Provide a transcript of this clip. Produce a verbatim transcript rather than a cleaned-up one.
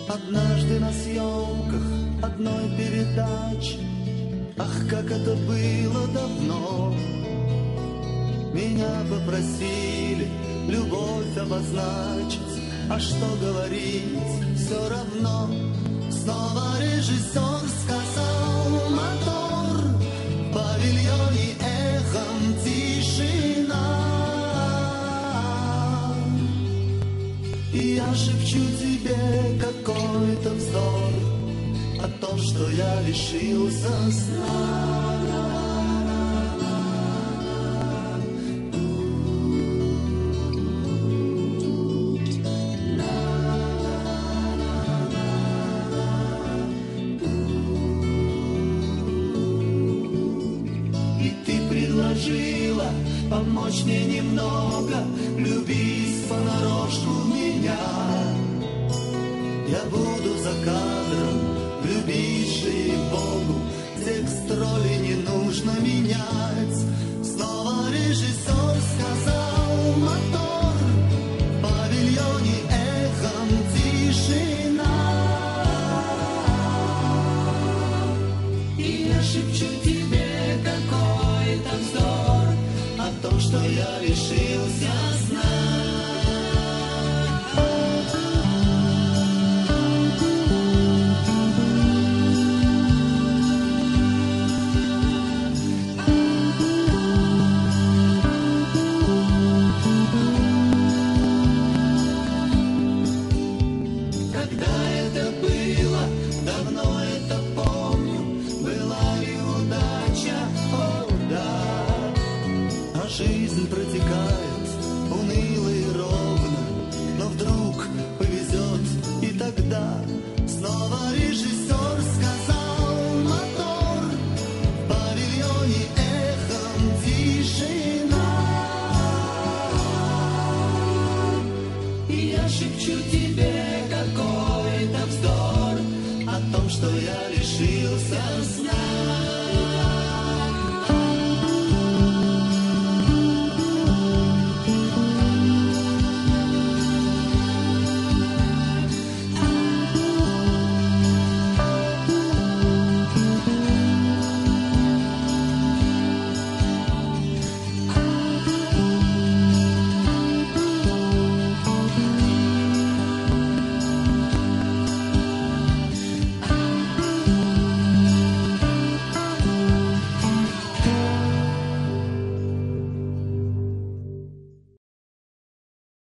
Однажды на съемках одной передачи, ах, как это было давно, меня попросили любовь обозначить, а что говорить, все равно. Снова режиссер сказал мотор, в павильоне эхом тишина. И я шепчу тебе какой-то вздор о том, что я лишился сна. Помочь мне немного, любись понарошку меня. Я буду за кадром, любить же и Богу, текст роли не нужно менять. Снова режиссер сказал мотор, в павильоне эхом тишина. И я шепчу тебе какой-то вздор о том, что я лишился сна. Когда это было, давно это помню, была ли удача, о да. А жизнь протекает уныло и ровно, но вдруг повезет, и тогда снова режиссер сказал мотор, в павильоне эхом тишина. И я шепчу тебе какой-то вздор о том, что я лишился сна.